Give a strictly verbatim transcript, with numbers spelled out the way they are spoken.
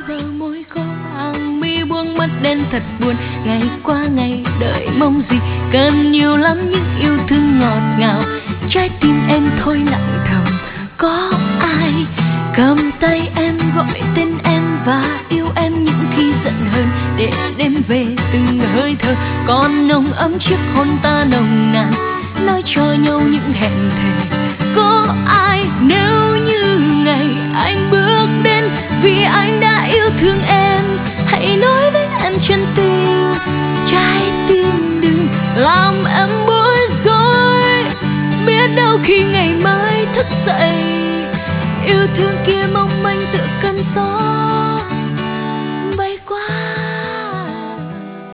bờ môi có hàng mi buông mắt đen thật buồn. Ngày qua ngày đợi mong gì, cần nhiều lắm những yêu thương ngọt ngào. Trái tim em thôi lặng thầm, có ai cầm tay em gọi tên em và yêu em những khi giận hờn, để đêm về từng hơi thở còn nồng ấm chiếc hôn ta nồng nàn, nói cho nhau những hẹn thề. Có ai nếu như ngày anh bước đến vì anh đã yêu thương em, hãy nói với em chân tình, trái tim đừng làm em bối rối. Biết đâu khi ngày mai thức dậy, yêu thương kia mong manh tựa cơn gió.